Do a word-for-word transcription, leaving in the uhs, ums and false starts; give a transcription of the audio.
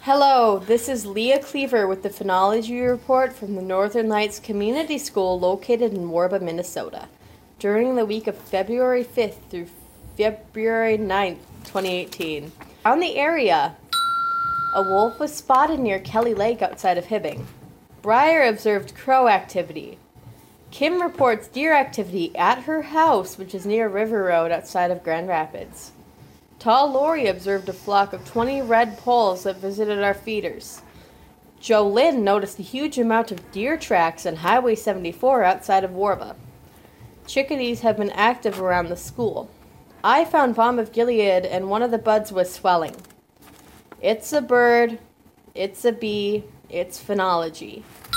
Hello, this is Leah Cleaver with the Phenology Report from the Northern Lights Community School located in Warba, Minnesota. During the week of February fifth through February ninth, twenty eighteen. Around the area, a wolf was spotted near Kelly Lake outside of Hibbing. Breyer observed crow activity. Kim reports deer activity at her house, which is near River Road outside of Grand Rapids. Tall Lori observed a flock of twenty red poles that visited our feeders. Joe Lynn noticed a huge amount of deer tracks on Highway seventy-four outside of Warba. Chickadees have been active around the school. I found Balm of Gilead and one of the buds was swelling. It's a bird, it's a bee, it's phenology.